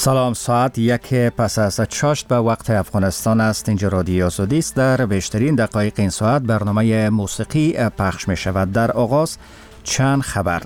سلام، ساعت 1 پس از 6 به وقت افغانستان است. اینجا رادیو آزادی است. در بیشترین دقایق این ساعت برنامه موسیقی پخش می شود. در آغاز چند خبر.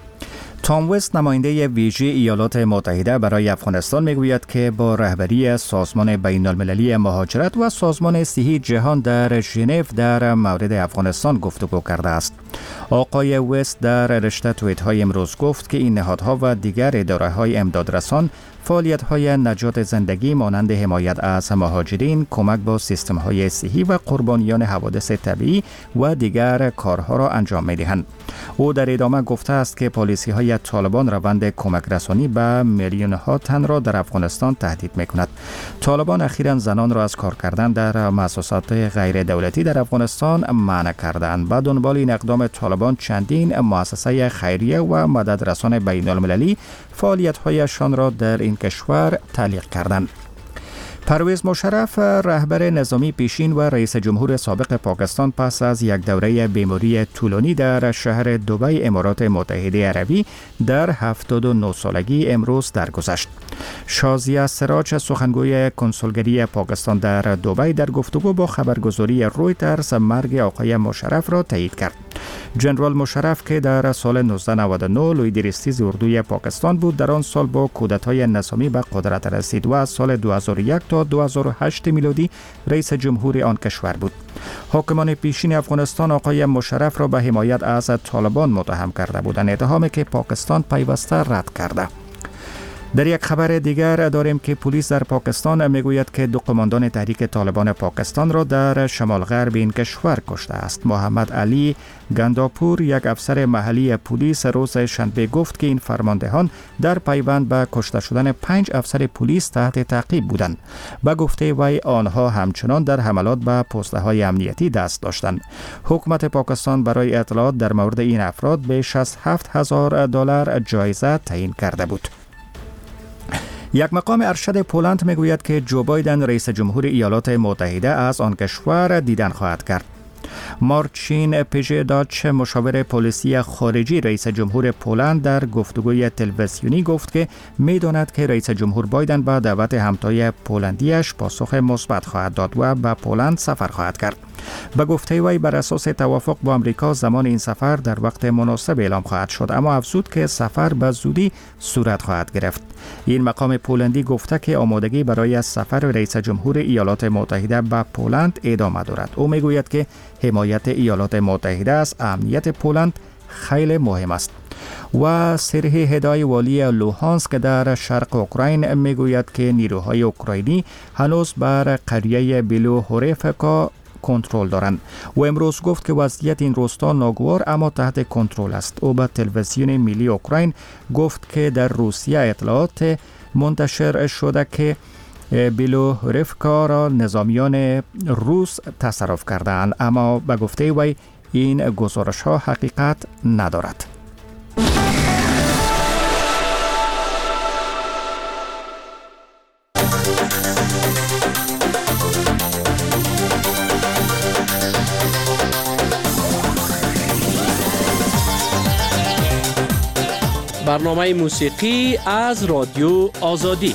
تام وست، نماینده ویژه ایالات متحده برای افغانستان، میگوید که با رهبری سازمان بین المللی مهاجرت و سازمان صحی جهان در ژنو در مورد افغانستان گفتگو کرده است. آقای وست در رشته توییت های امروز گفت که این نهادها و دیگر اداره های امدادرسان فعالیت های نجات زندگی مانند حمایت از مهاجرین، کمک با سیستم های صحی و قربانیان حوادث طبیعی و دیگر کارها را انجام می دهند. او در ادامه گفته است که پالیسی های طالبان روند کمک رسانی به میلیون ها تن را در افغانستان تهدید می کند. طالبان اخیراً زنان را از کار کردن در مؤسسات غیر دولتی در افغانستان منع کردند. به دنبال این اقدام طالبان چندین مؤسسه خیریه و مددرسان بین المللی فعالیت هایشان را در این کشور تعلیق کردند. پرویز مشرف، رهبر نظامی پیشین و رئیس جمهور سابق پاکستان، پس از یک دوره بیماری طولانی در شهر دبی امارات متحده عربی در 79 سالگی امروز درگذشت. شازیه سراج، سخنگوی کنسولگری پاکستان در دبی، در گفتگو با خبرگزاری رویترز مرگ آقای مشرف را تایید کرد. جنرال مشرف که در سال 1999 لوی درستیز اردوی پاکستان بود، در آن سال با کودتای نظامی به قدرت رسید و از سال 2001 تا 2008 میلادی رئیس جمهور آن کشور بود. حاکمان پیشین افغانستان آقای مشرف را به حمایت از طالبان متهم کرده بودند، اتهامی که پاکستان پیوسته رد کرده. در یک خبر دیگر داریم که پلیس در پاکستان میگوید که دو قماندان تحریک طالبان پاکستان را در شمال غرب این کشور کشته است. محمد علی گنداپور، یک افسر محلی پلیس، روز شنبه گفت که این فرماندهان در پیوند به کشته شدن 5 افسر پلیس تحت تعقیب بودند. به گفته وی آنها همچنان در حملات به پست‌های امنیتی دست داشتند. حکومت پاکستان برای اطلاعات در مورد این افراد بیش از $7,000 جایزه تعیین کرده بود. یک مقام ارشد پولند میگوید که جو بایدن رئیس جمهور ایالات متحده از آن کشور دیدن خواهد کرد. مارچین پیژداچ، مشاور پلیسی خارجی رئیس جمهور پولند، در گفتگوی تلویزیونی گفت که می‌داند که رئیس جمهور بایدن با دعوت همتای پولندیش پاسخ مثبت خواهد داد و به پولند سفر خواهد کرد. به گفته وی بر اساس توافق با آمریکا زمان این سفر در وقت مناسب اعلام خواهد شد، اما افزود که سفر به زودی صورت خواهد گرفت. این مقام پولندی گفته که آمادگی برای سفر رئیس جمهور ایالات متحده به پولند ادامه دارد. او میگوید که حمایت ایالات متحده از امنیت پولند خیلی مهم است. و سرهی هدای والی لوهانسک در شرق اوکراین میگوید که نیروهای اوکراینی هنوز بر قریه بیلوهورفکا کنترل دارند. و امروز گفت که وضعیت این روستا ناگوار اما تحت کنترل است. او به تلویزیون ملی اوکراین گفت که در روسیه اطلاعات منتشر شده که بیلوهورفکا را نظامیان روس تصرف کردند، اما به گفته وی این گزارش ها حقیقت ندارد. برنامه موسیقی از رادیو آزادی.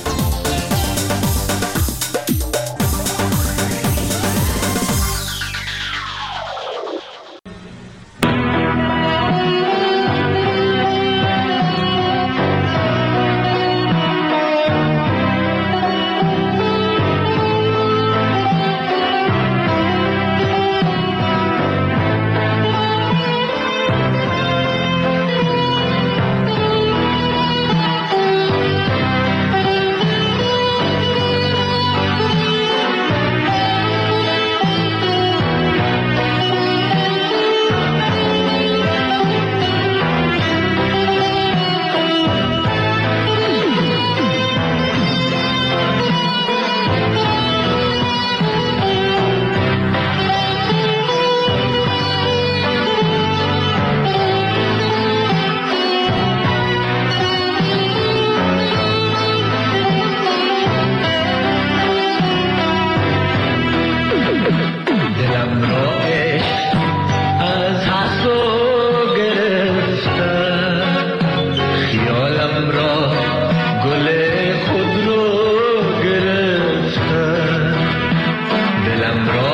خیالم را گل خود رو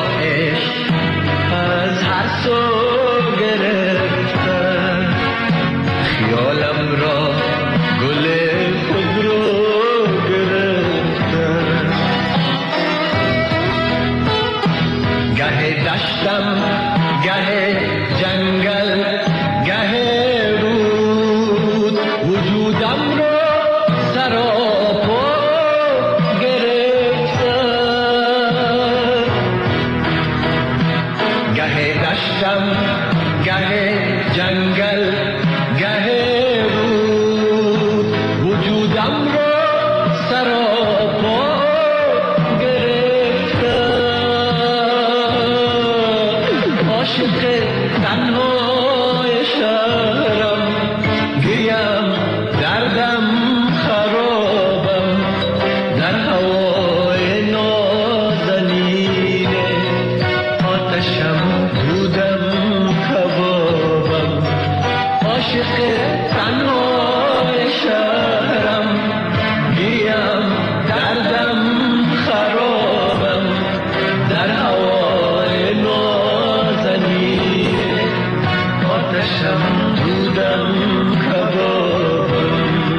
عشق از هر سو گرفتن، خیالم را گل خود رو گرفتن. گه دشتم گه جنگل گه رود، وجودم رو سراپا گرفتن. گه دشتم گه جنگل گه رود، وجودم رو سراپا گرفتن. عاشق تنهای شهرم، گیم دردم خرابم، در هوای نازنینه آتشم دودم کبابم. عاشق تنهای شهرم، گیم دردم خرابم، در هوای نازنینه آتشم دودم کبابم.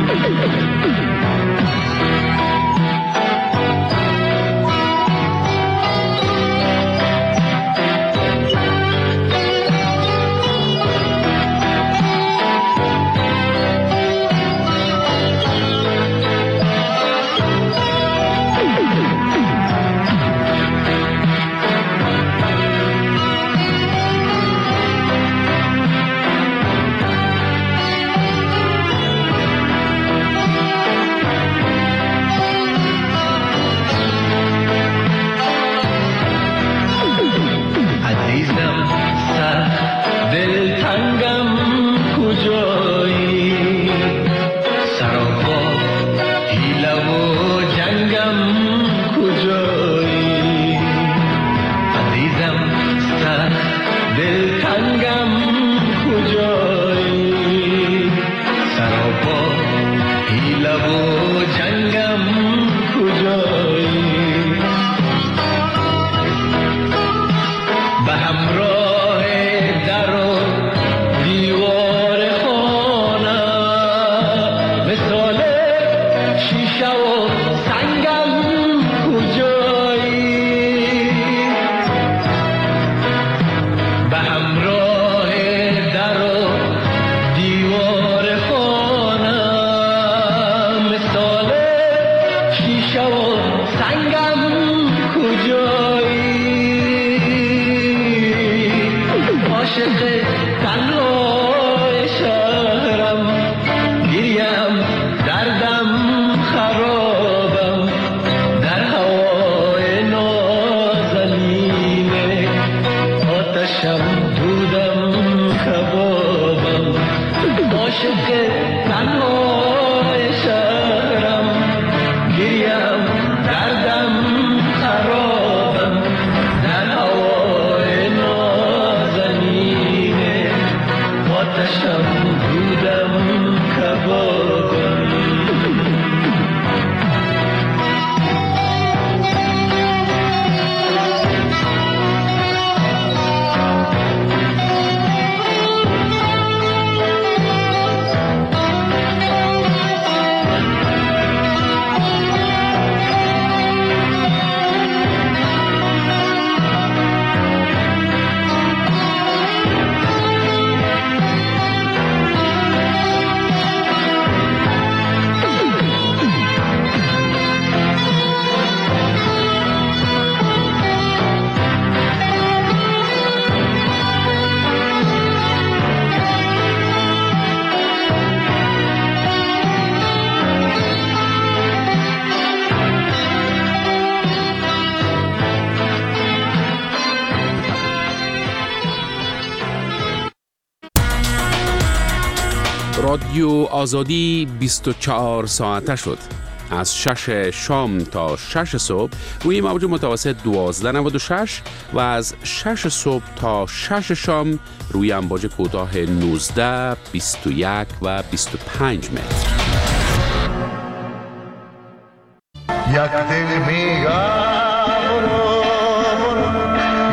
عزیزم سخت دلتنگم کجایی، سراپا حیله و جنگم کجایی. عزیزم سخت دلتنگم کجایی، سراپا حیله و جنگم کجایی. به همراه در و دیوار خانه، مثال شیشه و سنگم کجایی. به همراه در و دیوار خانه، مثال شیشه و سنگم کجایی. عاشق تنهای شهرم، گریم دردم خرابم، در هوای نازنینه آتشم دودم کبابم. عاشق تنهای شهرم، گریم دردم خرابم، در هوای نازنینه آتشم دودم کبابم. رادیو آزادی 24 ساعته شد. از 6 شام تا 6 صبح روی موج متوسط 1296 و از 6 صبح تا 6 شام روی امواج کوتاه 19، 21 و 25 متر. یک دل میگم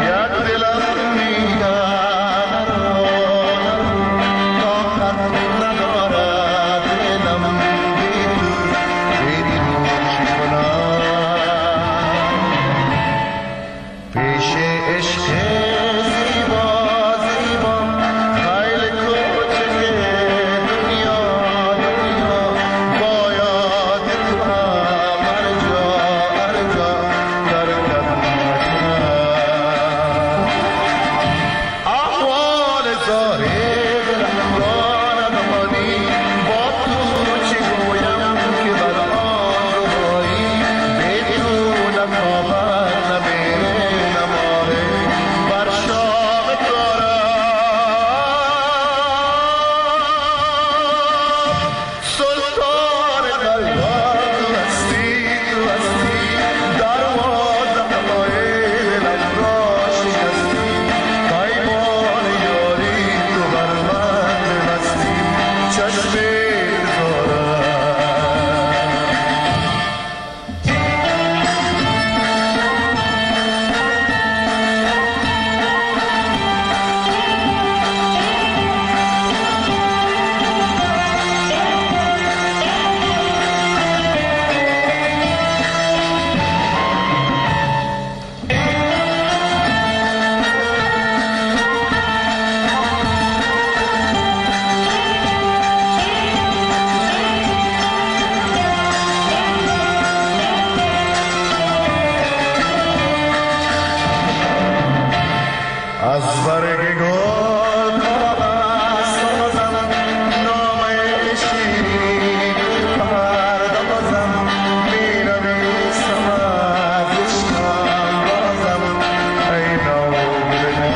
از برگ گل سازم نامه شیرین پردازم می‌نویسم از عشقم بازم ای نامه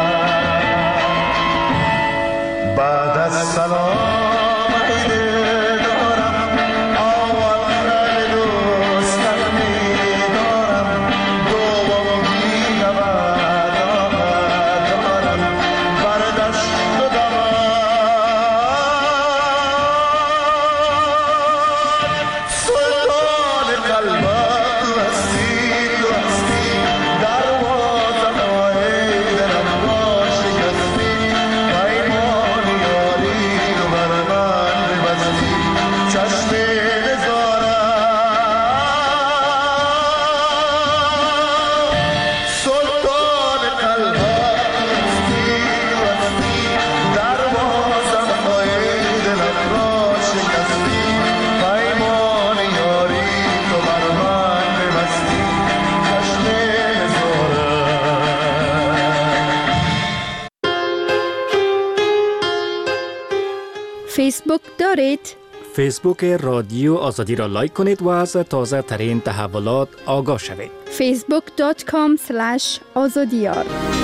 بعد از سلام فیسبوک دارید؟ فیسبوک رادیو آزادی را لایک کنید و از تازه ترین تحولات آگاه شوید. facebook.com/azadiyar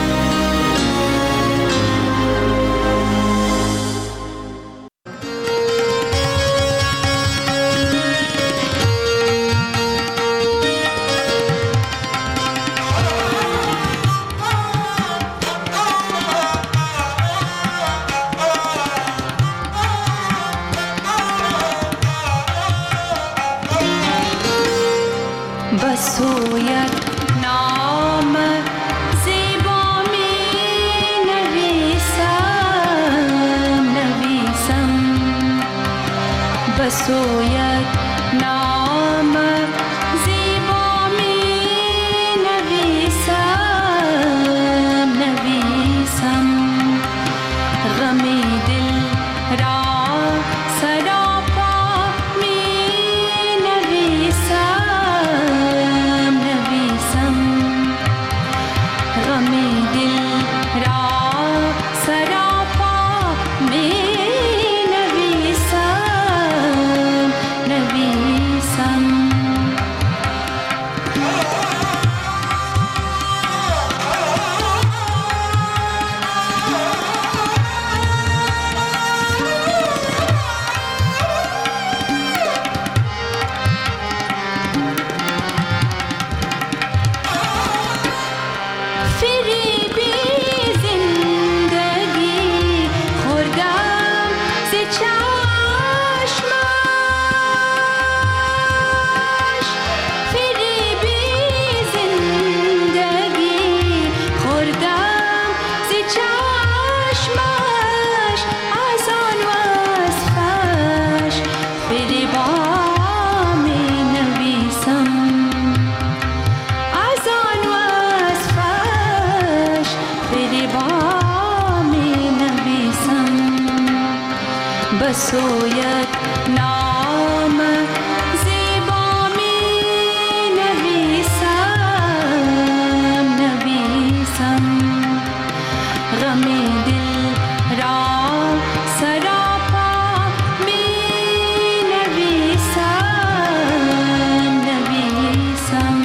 بسویت نام زیبا می نویسم بسویت نام زیبا می نویسم غمی دل را سراپا می نویسم غمی دل را سراپا می نویسم بسویت نام زیبا می نویسم غمی دل را سراپا می نویسم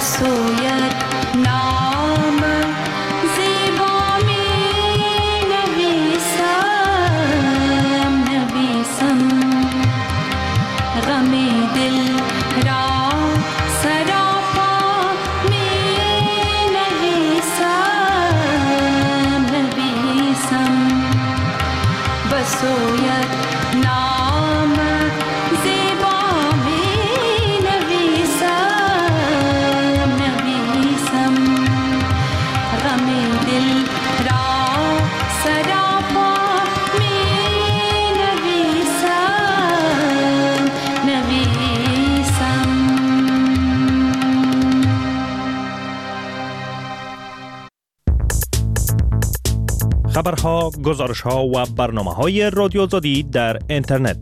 بسویت نام زیبا می نویسم غم دل را سراپا می نویسم بسویت نام زیبا می نویسم غم دل را سراپا می نویسم. خبرها، گزارشها و برنامه‌های رادیو آزادی در اینترنت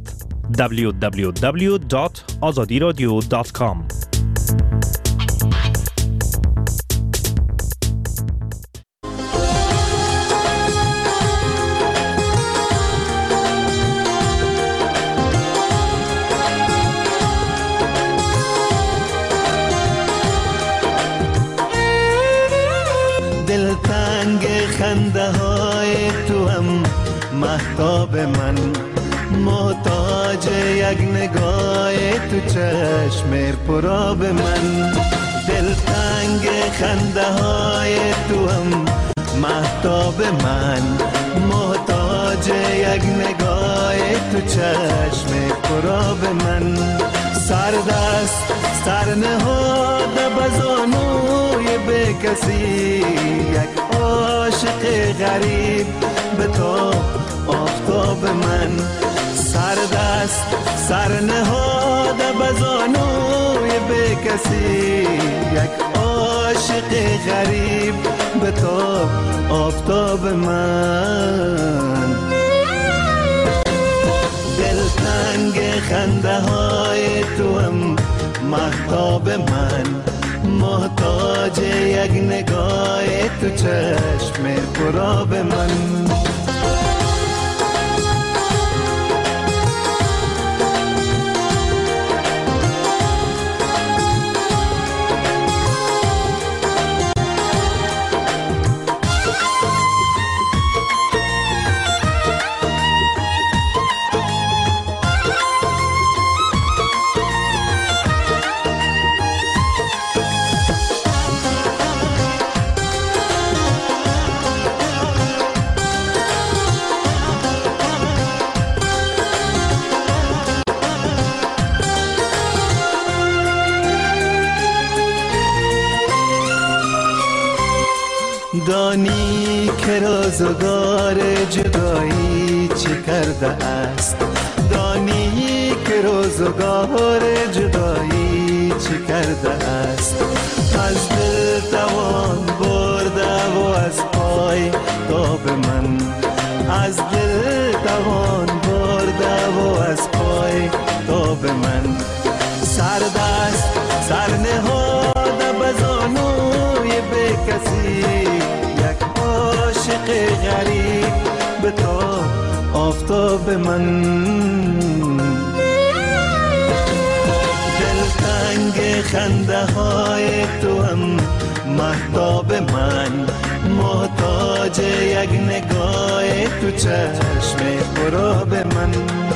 www.azadiradio.com. دلتنگ خنده های تو هم مهتاب من، محتاج یک نگاه تو چشم پراب من. دلتنگ خنده های تو هم مهتاب من، محتاج یک نگاه تو چشم پراب من. سردست سرنهاده بزانوی به کسی، یک عاشق غریب به تو آفتاب من. سردست سرنهاده بزانوی به کسی، یک عاشق غریب به تو آفتاب من. دلتنگ خنده های تو هم مهتاب من، محتاج یک نگاه تو چشم پراب من. دانی که روزگار جدایی چه کرده است، دانی که روزگار جدایی چه کرده است. از دل توان برده و از پای تاب من، از دل توان برده و از پای تاب من. سردست سرنهاده بزانوی به کسی، عاشق غریب به تو آفتاب من. دلتنگ خنده های تو هم مهتاب من، محتاج یک نگاه تو چشم پراب من.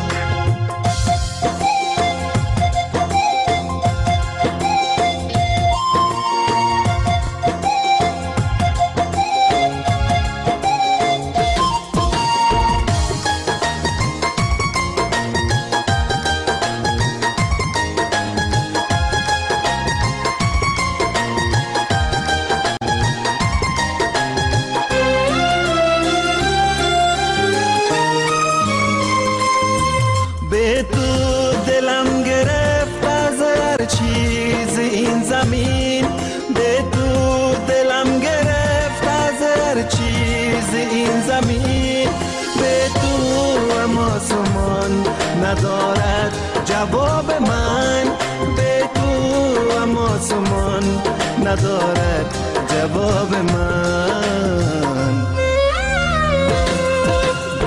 ندارد جواب من، به تو اما سمان ندارد جواب من.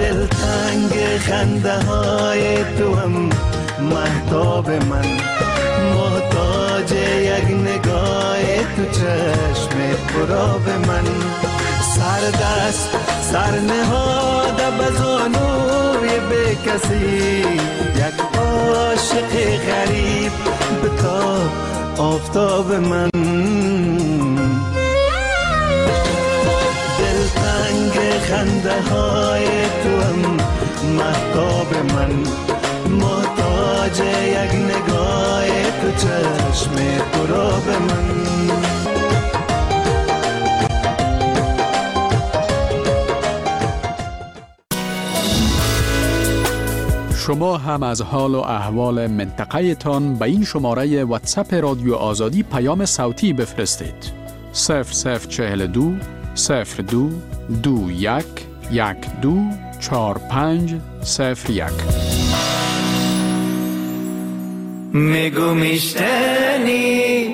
دلتنگ خنده های تو هم مهتاب من، محتاج یک نگاه تو چشم پرآب من. سردست سر نهاده بزانوی به کسی، یک عاشق غریب بتا آفتاب من. دلتنگ خنده های تو هم مهتاب من، محتاج یک نگاه تو چشم پرآب من. شما هم از حال و احوال منطقه تان به این شماره واتساپ رادیو آزادی پیام صوتی بفرستید. 0042 02 21 12 45 01. میگو میشتنی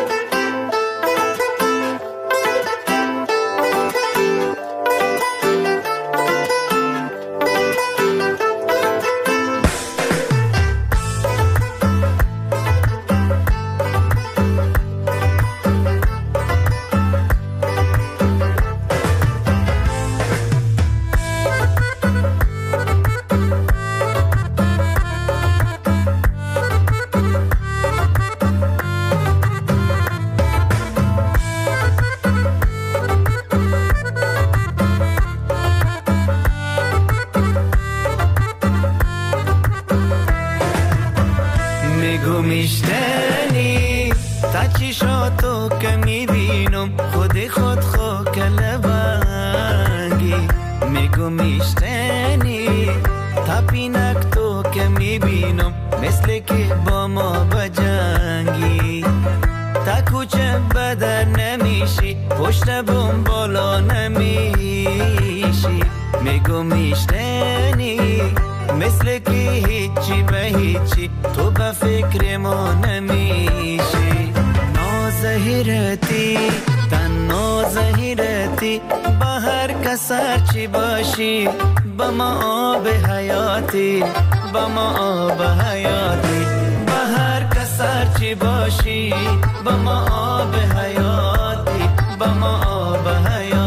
میشتنی تا چشاتو که میبینم خود خود کلبنگی. میگو میشتنی تا پینک تو که میبینم مثل که با ما بجنگی. تا کوچه بدر نمیشی پشت بوم بالا نمیشی. میگو میشتنی مثل که هیچی به هیچی تو به فکر ما نمیشی. نازهیرتی تن نازهیرتی با هر کس هرچی باشی با ما آب حیاتی با ما آب حیاتی. با هر کس هرچی باشی با ما آب حیاتی با ما آب حیاتی.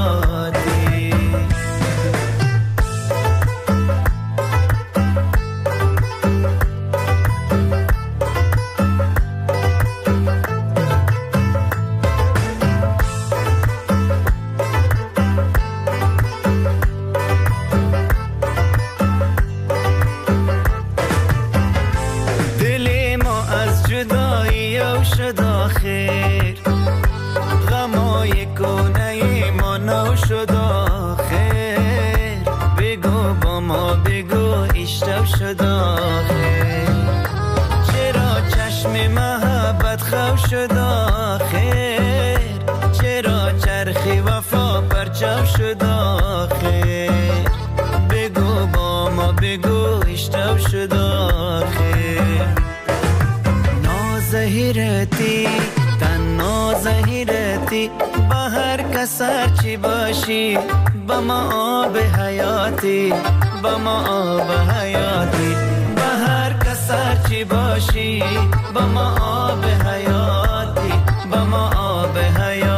شد آخر غمای کنه ما نو شد آخر. بگو با ما بگو اشتب شد آخر. چرا چشم محبت خو شد آخر. چرا چرخی وفا پرچو شد آخر. بگو با ما بگو اشتب شد آخر. نازهیرتی تن نازهیرتی با هر کس هرچی باشی با ما آب حیاتی با ما آب حیاتی. با هر کس هرچی باشی با ما آب حیاتی با ما آب حیاتی.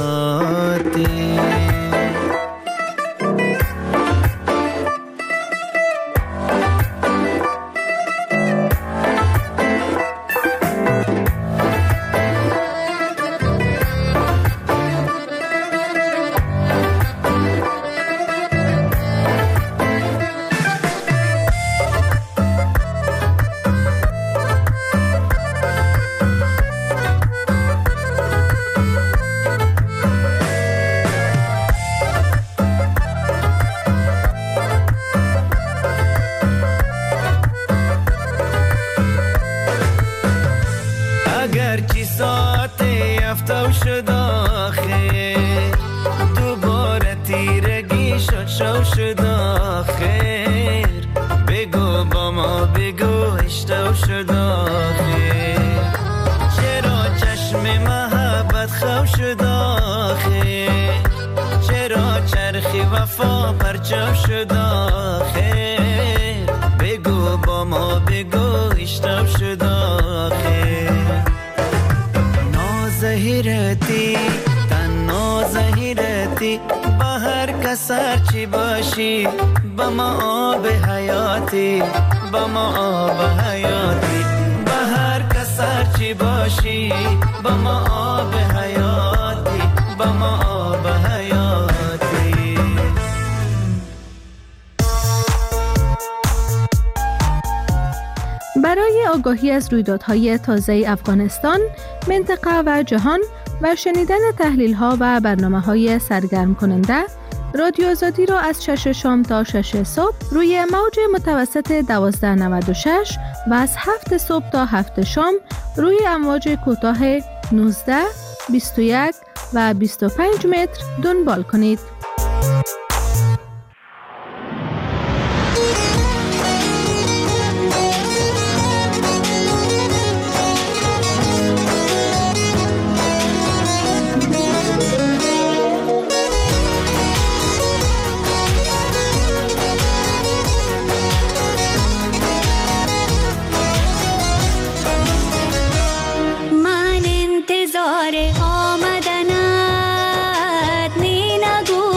اگرچه ساعت یفتو شد آخر دوباره تیرگی شد شو شد آخر. بگو با ما بگو اشتو شد آخر. چرا چشم محبت خو شد آخر. چرا چرخی وفا پرچو شد آخر. بگو با ما بگو اشتو شد آخر. زهیرتی تنها زهیرتی بهر کسر چی باشی با ما آب حیاتی با ما آب حیاتی بهر کسر چی باشی با ما آب حیاتی با ما آب حیاتی. برای آگاهی از رویدادهای تازه افغانستان، منطقه و جهان و شنیدن تحلیل‌ها و برنامه‌های سرگرم کننده، رادیو آزادی را از 6 شام تا 6 صبح روی موج متوسط 1296 و از 7 صبح تا 7 شام روی امواج کوتاه 19، 21 و 25 متر دنبال کنید. آمدنت نی نگو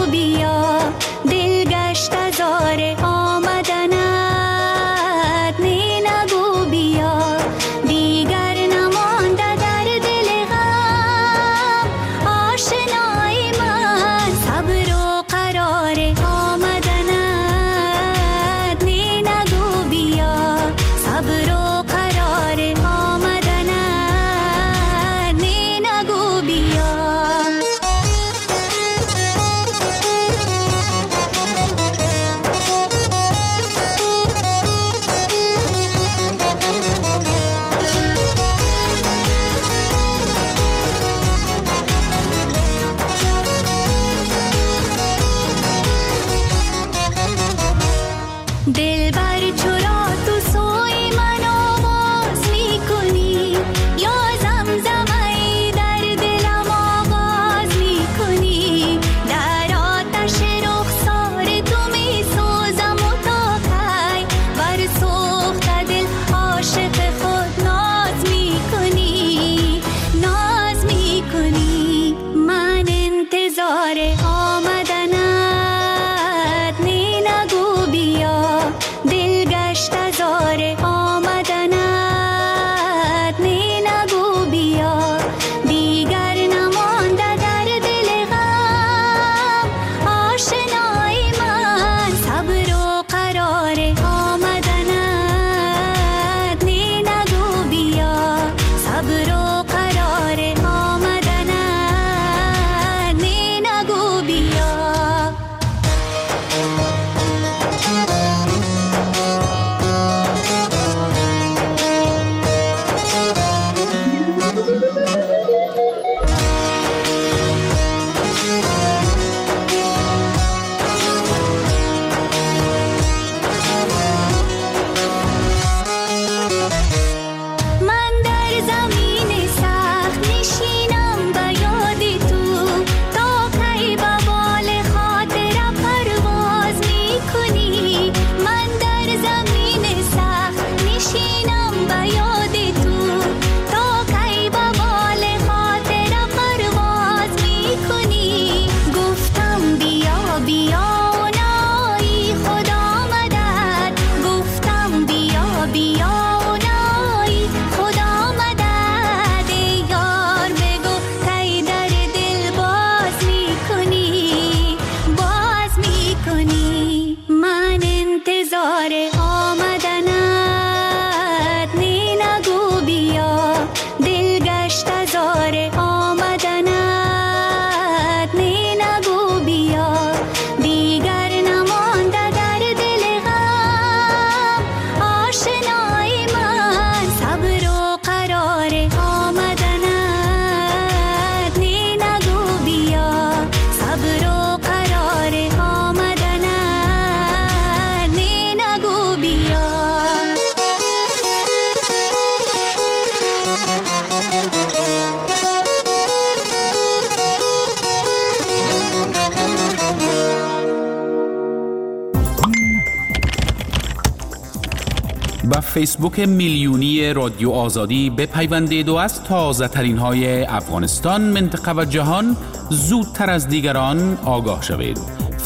فیسبوک میلیونی رادیو آزادی بپیوندید و از تازه ترین های افغانستان، منطقه و جهان زودتر از دیگران آگاه شوید.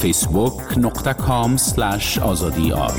facebook.com/azadi.ar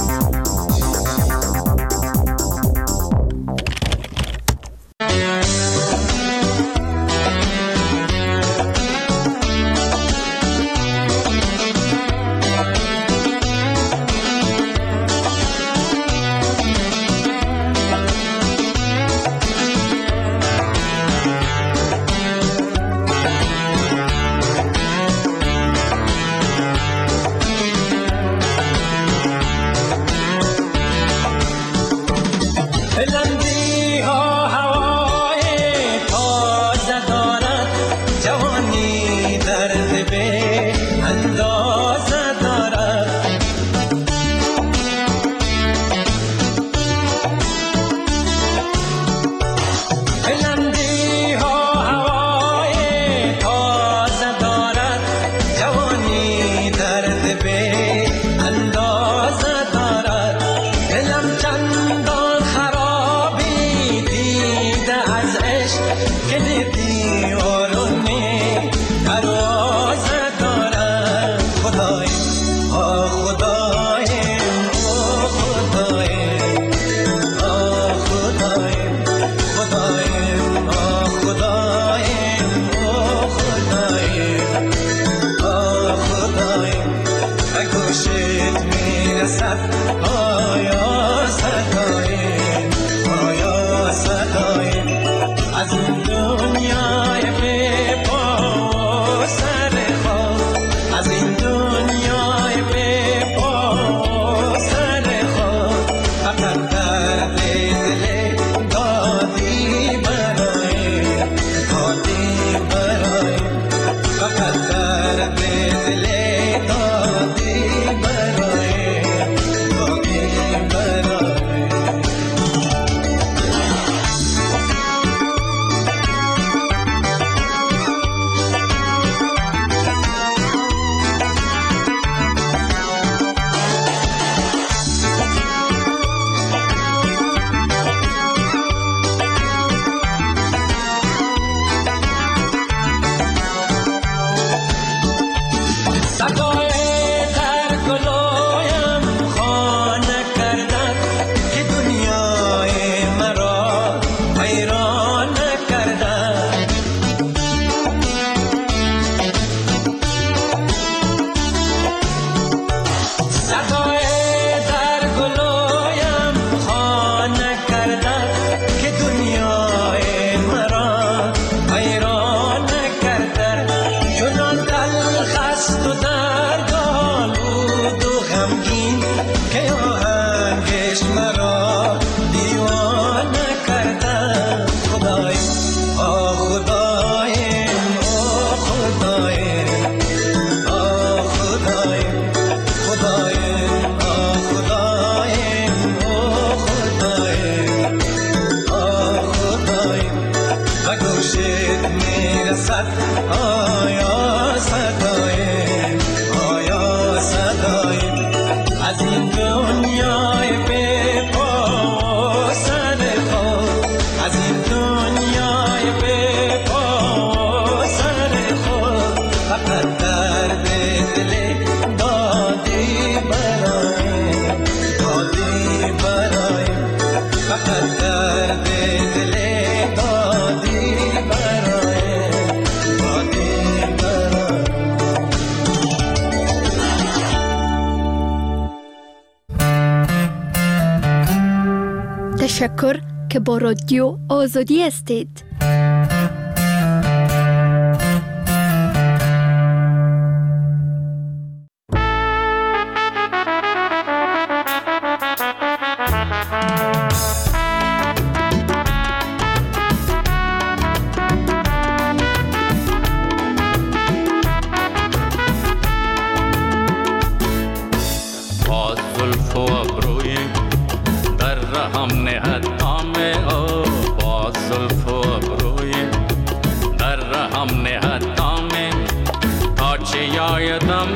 تشکر که با رادیو آزادی هستید.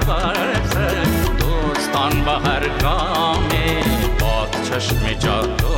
دوستان به هر گام باد چشم جادو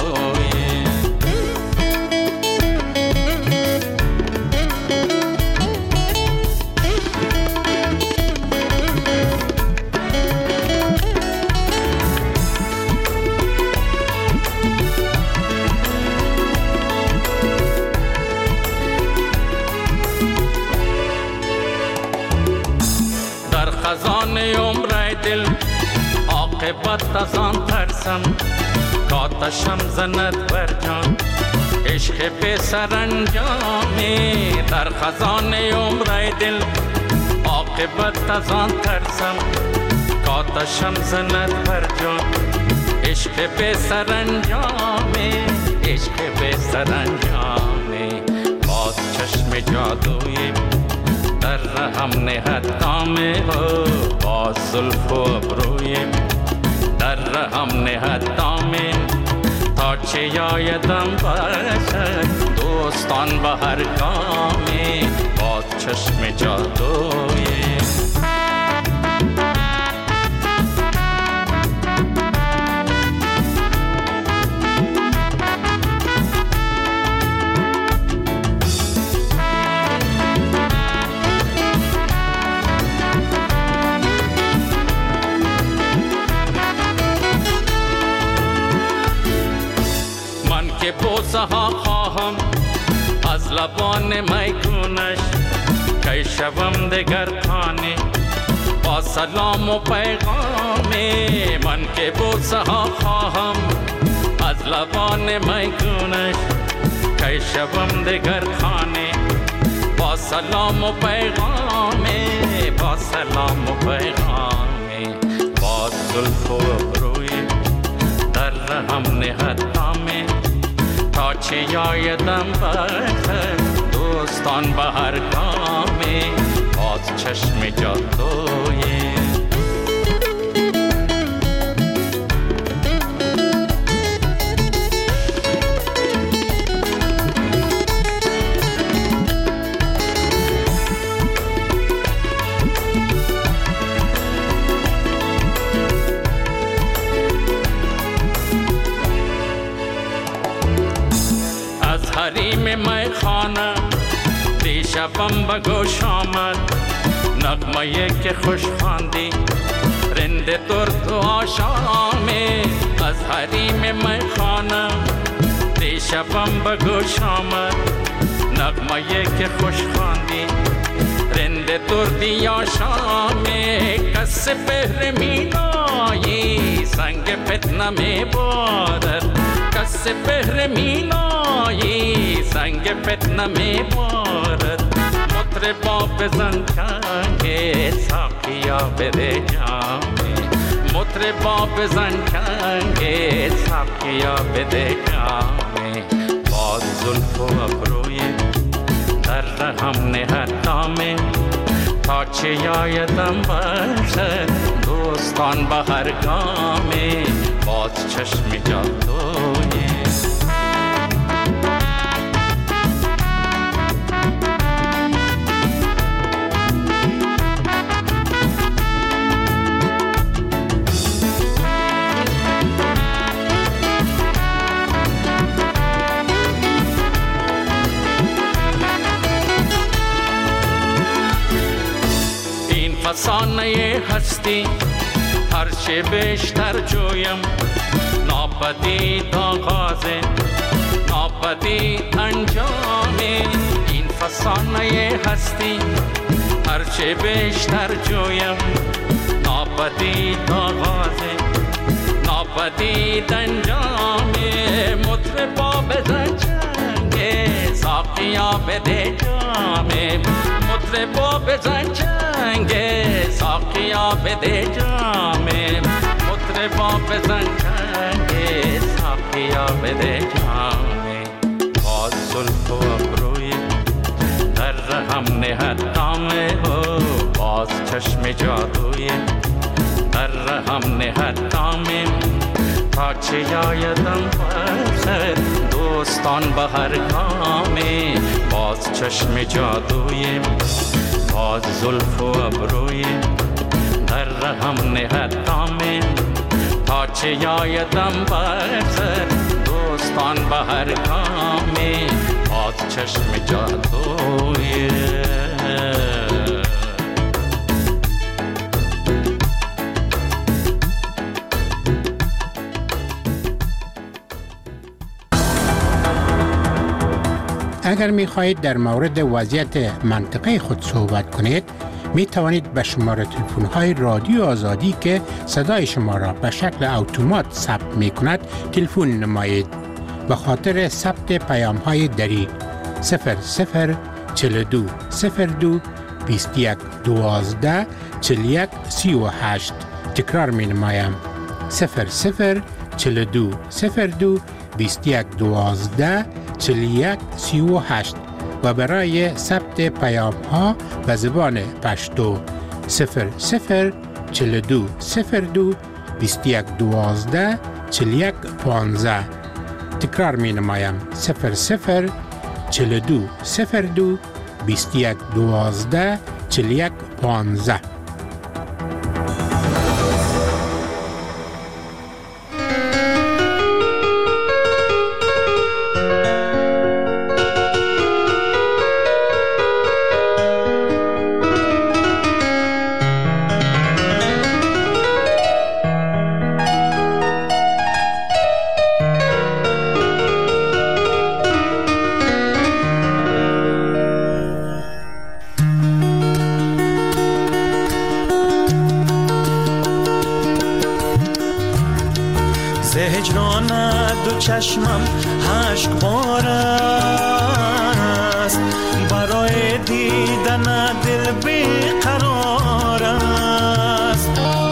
عاقبت از آن ترسم کاتشم زند بر جان عشق به سرانجامی در خزانه عمر دل عاقبت از آن ترسم کاتشم زند بر جان عشق به سرانجامی عشق به سرانجامی باز چشم جادوی در رحم نهد دامه باز زلف و ابروی در رحم نهد دامه تا چه یایدم باشد دوستان به هر گامی باز چشم جادوی که بوسه ها خواهم از لبان میگونش که شوم دگر خانه با سلام و پیغامی من که بوسه ها خواهم از لبان میگونش که شوم دگر خانه با سلام و پیغامی با سلام و پیغامی با زلف و ابروی در رحم نهد دامه تا چه یایدم بخت دوستان به هر گامی باز چشم جادوی حریم می خانه دیشبم به گوش آمد نغمه که خوش خواندی رند درد و آشامی از حریم می خانه دیشبم به گوش آمد نغمه که خوش خواندی رند دردی آشامی کس بهر مینایی سنگ فتنه می بارد کس بهر مینایی سنگ فتنه می بارد مطربا بزن چنگ ساقیا بده جامی مطربا بزن چنگ ساقیا بده جامی باز زلف و ابروی در رحم نهد دامه تا چه یایدم باشد دوستان به هر گامی باز چشم جادوی این فسانه هستی هر چه بیشتر جویم ناپدید آغاز ناپدید انجام این فسانه هستی هر چه بیشتر جویم ناپدید آغاز ناپدید انجام مطربا بزن چنگ ساقیا بده جام مطربا بزن چنگ ساقیا بده جام مطربا بزن چنگ ساقیا بده جام باز زلف و ابروی در رحم نهد دامه باز چشم جادوی در رحم نهد دامه تا چه یایدم باشد دوستان به هر گامی باز چشم جادوی باز زلف و ابروی در رحم نهد دامه تا چه یایدم باشد دوستان به هر گامی باز چشم جادوی اگر می خواهید در مورد وضعیت منطقه خود صحبت کنید می توانید به شماره تلفن های رادیو آزادی که صدای شما را به شکل اتومات ثبت می کند تلفن نمایید. به خاطر ثبت پیام های دریغ 0042 02 21 12 41 38. تکرار می نمایم 0042 02 21 12 41 38 و برای ثبت پیام ها به زبان پشتو 0042 02 21 12 41 15. تکرار می نمایم 0042 02 21 12 41 15. چشمم اشک بار است، برای دیدن دل بیقرار است.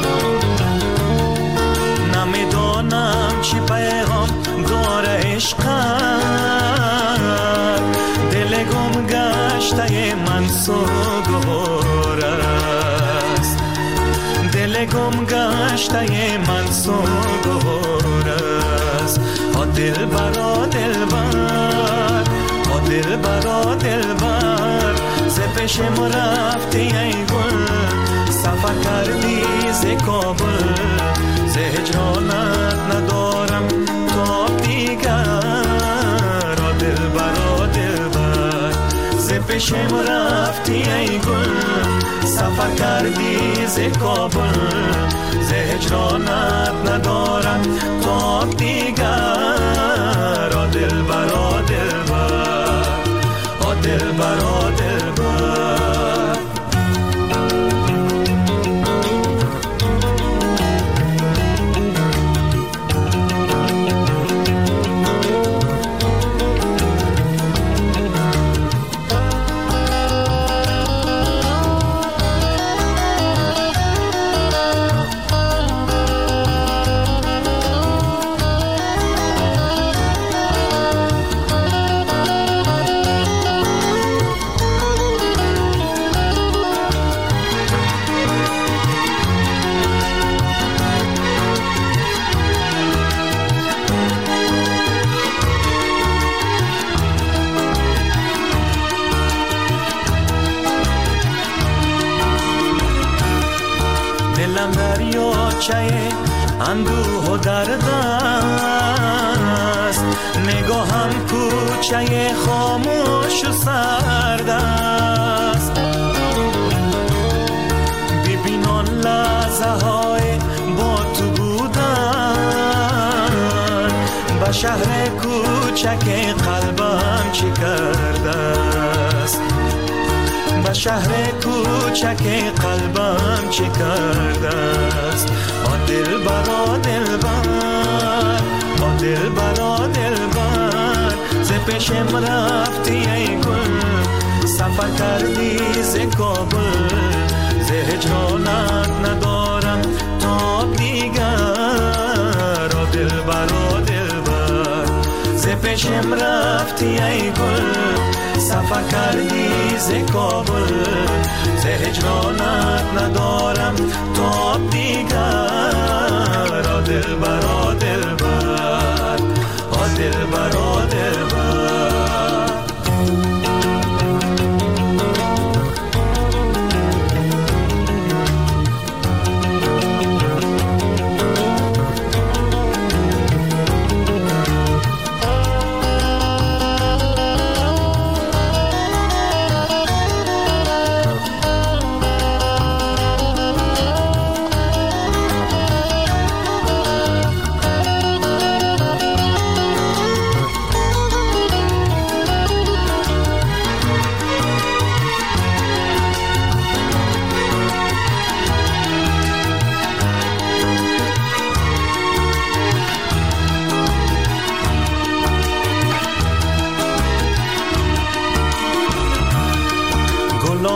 نمیدانم چی پیغام داره عشقت، دل گم گشته من سوگوار است، دل گم گشته من سوگوار است. دل برا دل بر، دل برا دل بر، ز پیشم رفتی ای گل، سفر کردی ز کابل، ز هجرانت ندارم تاب دیگر. دل برا دل بر، ز پیشم رفتی ای گل، سفر کردی ز کابل، ز هجرانت ندارم تاب دیگر. دل برا دل بر، دل برا دل بر. اندوه و درد است، نگاهم کوچه خاموش و سرد است. ببین آن لحظه های با تو بودن، به شهر کوچک قلبم چی کرده است، به شهر کوچک قلبم چی کرده است. دل برا دل بر، دل برا دل بر، ز پیشم رفتی ای گل، سفر کردی ز کابل، ز هجرانت ندارم تاب دیگر. دل برا دل بر، ز پیشم رفتی ای گل، سفر کردی ز کابل، ز هجرانت ندارم تاب دیگر. دل برا دل بر، دل برا دل بر.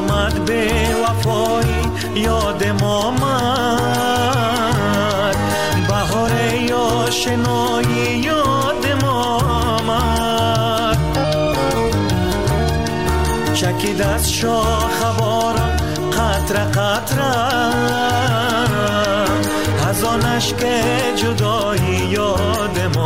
آمد به وفایی یادم آمد بهار آشنایی یادم آمد چکید از شاخ باران قطره قطره از آن اشک جدایی یادم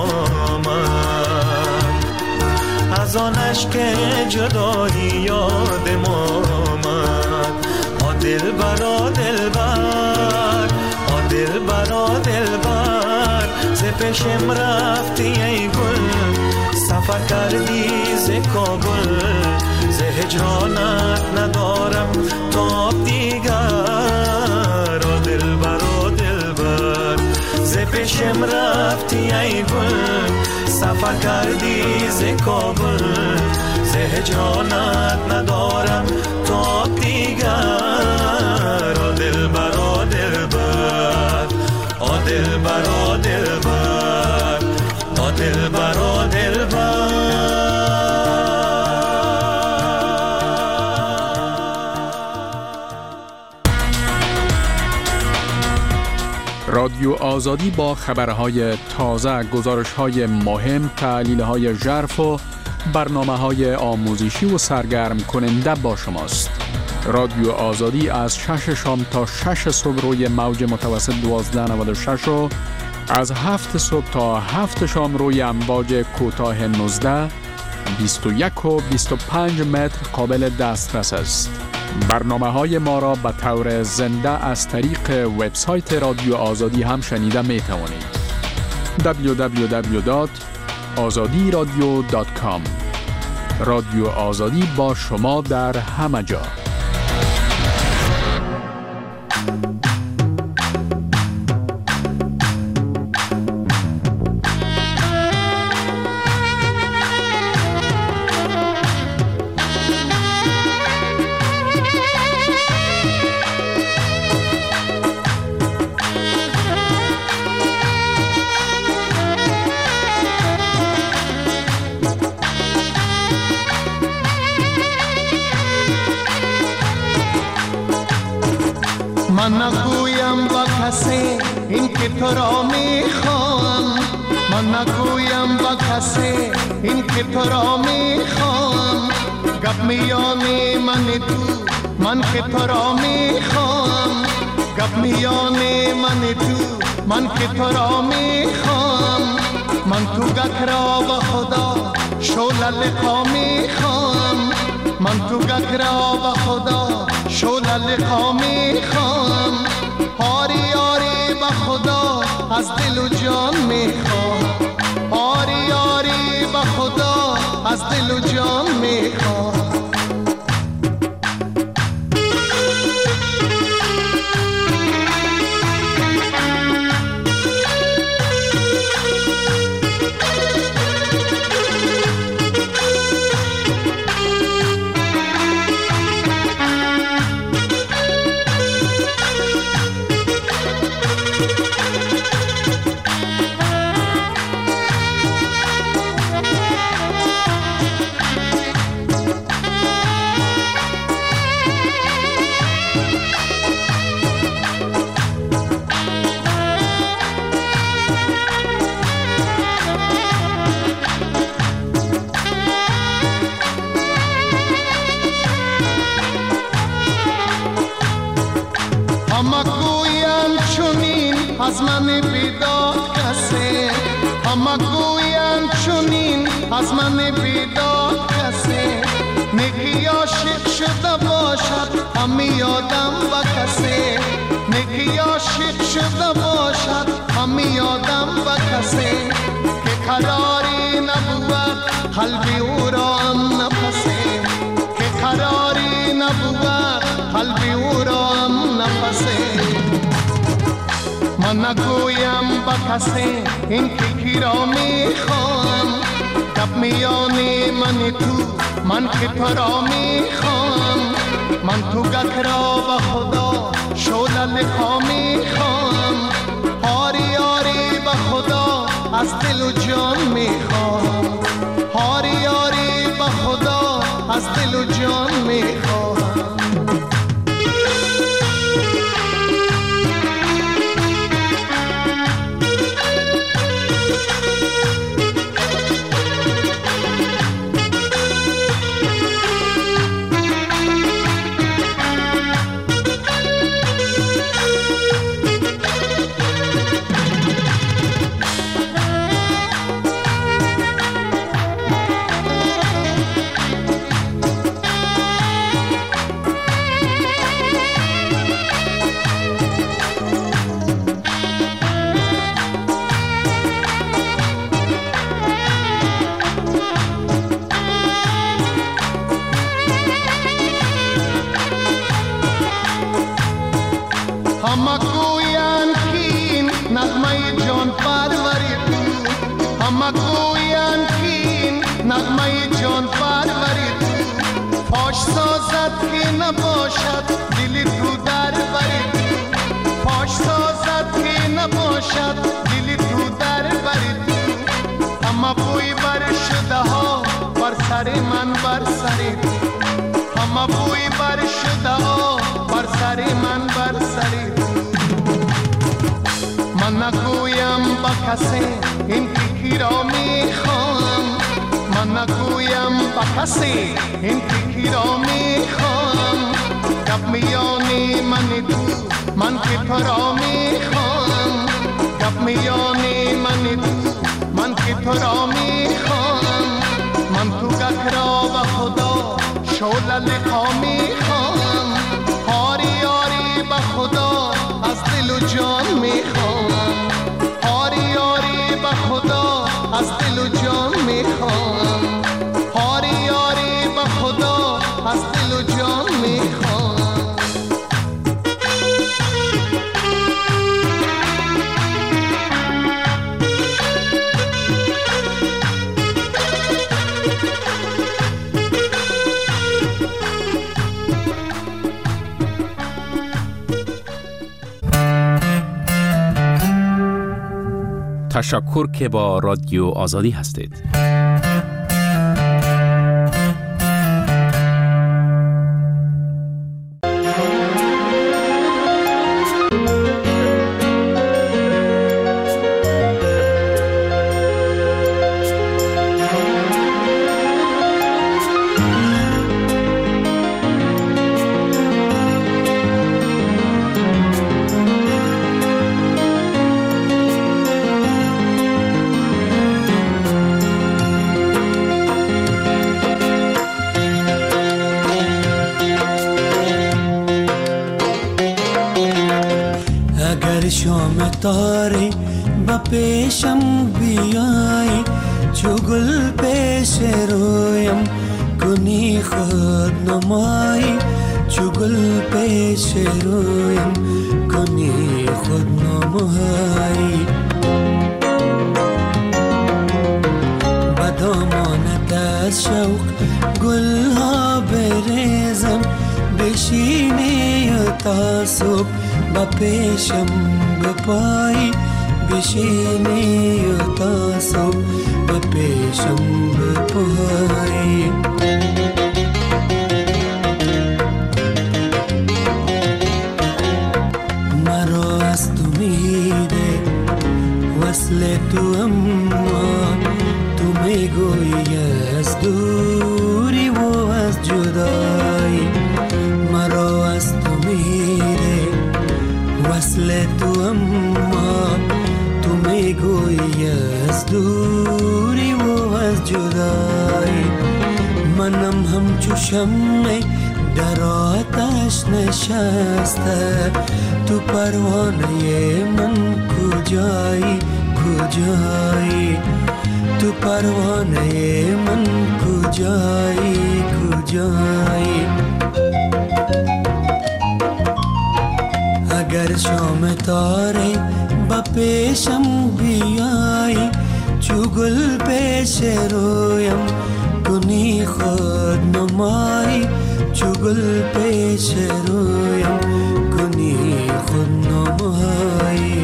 آمد از آن اشک جدایی یادم آمد آ دلبر آ دلبر آ دلبر آ دلبر ز پیشم رفتی ای گل سفر کردی ز کابل ز هجرانت ندارم تاب دیگر آ دلبر آ دلبر ز پیشم رفتی ای گل سفر کردی ز کابل ز هجرانت ندارم تاب دیگر آ دلبر آ دلبر آ دلبر آ دلبر آ دلبر آ دلبر رادیو آزادی با خبرهای تازه، گزارش‌های مهم، تحلیل‌های ژرف و برنامه‌های آموزشی و سرگرم کننده با شماست. رادیو آزادی از 6 شام تا 6 صبح روی موج متوسط 1296 و از 7 صبح تا 7 شام روی امواج کوتاه 19 21 و 25 متر قابل دسترس است. برنامه‌های ما را به طور زنده از طریق وبسایت رادیو آزادی هم شنیده می توانید. www.azadiradio.com رادیو آزادی با شما در همه جا. من نگویم با کسی این که تو را میخوام من نگویم با کسی این که تو را میخوام گپ میانی من تو من که تو را میخوام گپ میانی من تو من که تو را میخوام من تو گک را با خدا شعله لقا میخوام من تو گک را با خدا شعله لقا میخوام آری آری با خدا از دل و جان میخوام آری آری با خدا از دل و جان میخوام از من بیداد کسی همه گوین چونین از من بیداد کسی نگی عاشق شده باشد همی یادم با کسی نگی عاشق شده باشد همی یادم با کسی که قراری نبود قلبی او را هم نفسی که قراری نبود قلبی او را هم نفسی من نگویم با کسی این که کی را میخوام گپ میانی من تو من که تو را میخوام من تو گک را با خدا شعله لقا میخوام آری آری با خدا از دل و جان میخوام آری آری با خدا از دل و جان میخوام همه گویند که این نغمه جان پروری تو، همه گویند که این نغمه جان پروری تو، فاش سازد که نباشد دل تو در بری تو، فاش سازد که نباشد دل تو در بری تو، همه بوی بر شده ها بر سر من بر سر تو، همه بوی بر شده ها بر سر من بر سر تو. من نگویم با کسی این تیکی را میخوام، من نگویم با کسی این تیکی را میخوام، گپ میانی من تو من که تو را میخوام، گپ میانی من تو من که تو را میخوام، من تو گک را و خدا شعله لقا میخوام، هاری یاری به خدا از دل و جان میخوام، هاری یاری به خدا از دل و جان میخوام، هاری یاری به خدا از دل و جان میخوام. تشکر که با رادیو آزادی هستید. شام تاری با پیشم بیایی، چو گل پیش رویم کنی خود نمایی، چو گل پیش رویم کنی خود نمایی. با دامانت از شوق گل ها بریزم، بشینی تا صبح با پیشم بپایی، بشینی تا صبح با پیشم بپایی. مرا از تو میده وصل تو، اما تو میگویی از دوری و از جدایی. مرا از تو میده وصل تو، اما تو میگویی از دوری و از جدایی. منم همچو شمع در آتش نشسته، تو پروانه من کجایی کجایی، تو پروانه من کجایی کجایی. اگر شام تاره با پیشم بیایی، چو گل پیش رویم کنی خود نمایی، چو گل پیش رویم کنی خود نمایی.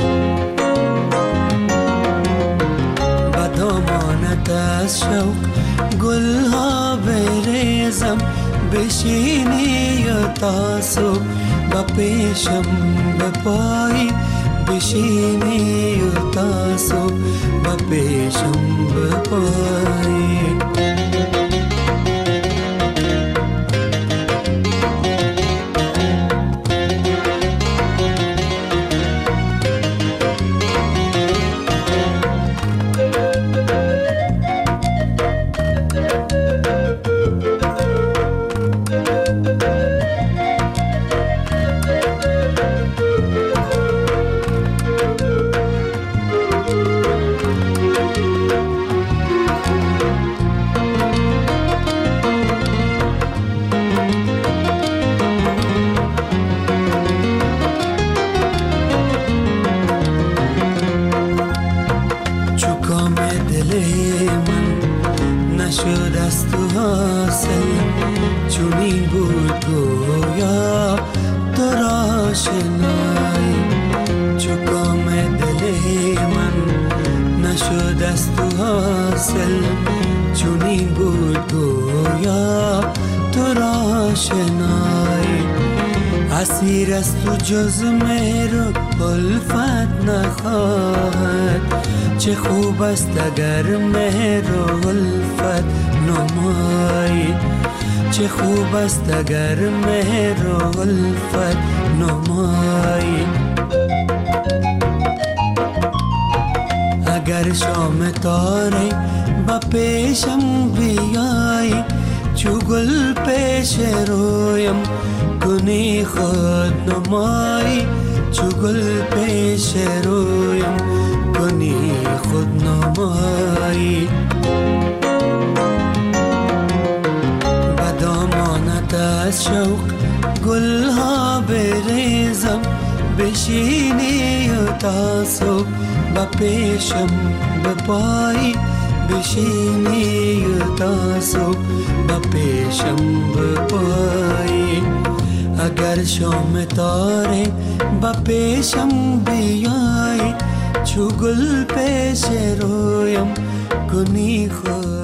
با دامانت از شوق گل ها بریزم، بشینی تا صبح با پیشم بپایی، بشینی تا صبح با پیشم بپایی. از تو حاصل چونین بود گویا تو را شنای چو کام دل من نشد از تو حاصل چونین بود گویا تو را شنای اسیر از تو جز مهر و الفت نخواهد چه خوب است اگر مهر و الفت نمایی چه خوب است اگر مهر و الفت نمایی اگر شام تاره با پیشم بیای چو گل پیش رویم کنی خود نمایی چو گل پیش رویم کنی خود نمایی بدامانت از شوق گلها بریزم بشینی و تا صبح با پیشم بپایی بشینی و تا صبح با پیشم بپایی اگر شام تاره با پیشم بیای چو گل پیش رویم کنی خود